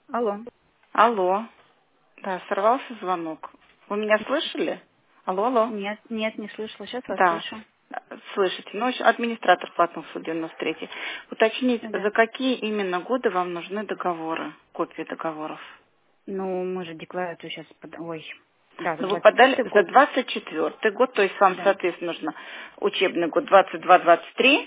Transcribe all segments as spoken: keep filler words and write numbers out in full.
Алло. Алло. Да, сорвался звонок. Вы меня слышали? Алло, алло. Нет, нет, не слышала. Сейчас вас Да, слышу. слышите. Ну, ещё администратор платного суда девяносто три. Уточнить, Да. за какие именно годы вам нужны договоры, копии договоров? Ну, мы же декларацию сейчас... Под... Ой. Да, за Ну, вы двадцать подали четвёртый за год. двадцать четвёртый год, то есть вам, Да. соответственно, нужно учебный год двадцать два двадцать три.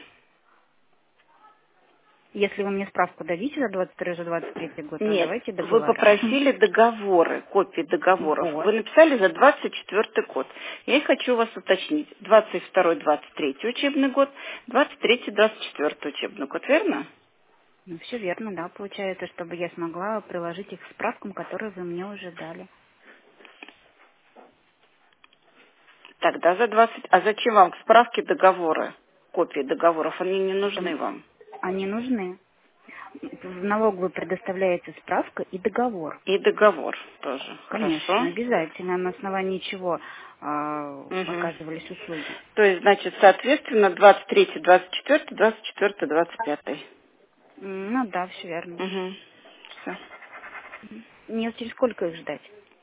Если вы мне справку дадите за двадцать второй, за двадцать третий год, то Нет, давайте вы договора. попросили договоры, копии договоров. Вот. Вы написали за двадцать четвёртый год. Я и хочу вас уточнить. двадцать второй двадцать третий учебный год, двадцать третий двадцать четвёртый учебный год, верно? Ну, все верно, да, получается, чтобы я смогла приложить их к справкам, которые вы мне уже дали. Тогда за двадцать. А зачем вам к справке договоры, копии договоров? Они не Это... нужны вам. Они нужны. В налоговую предоставляется справка и договор. И договор тоже. Конечно, Хорошо. обязательно. На основании чего а, Угу. оказывались услуги. То есть, значит, соответственно, двадцать третий, двадцать четвёртый, двадцать четвёртый, двадцать пятый. М, Ну да, все верно. Угу. Все. Мне через сколько их ждать?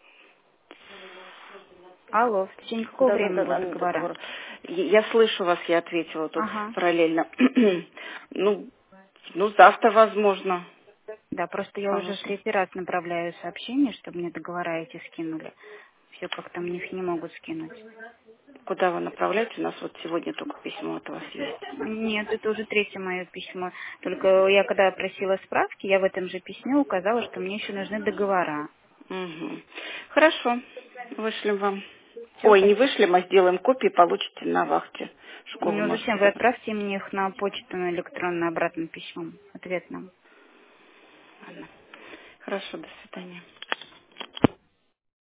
Алло, в течение какого Да, да, времени да, да, будут ну, договора? договор. Я я слышу вас, я ответила тут Ага. параллельно. ну, ну, завтра, возможно. Да, просто я уже в Возможно. третий раз направляю сообщение, чтобы мне договора эти скинули. Все как-то мне их не могут скинуть. Куда вы направляете? У нас вот сегодня только письмо от вас есть. Нет, это уже третье мое письмо. Только я когда просила справки, я в этом же письме указала, что мне еще нужны договора. Угу. Хорошо. Вышлем вам. Все, Ой, не спасибо. вышлем, а сделаем копии, получите на вахте. Школу Ну зачем? можете Вы забрать. отправьте мне их на почту, на электронно обратным письмом, ответным. Ладно. Хорошо, до свидания.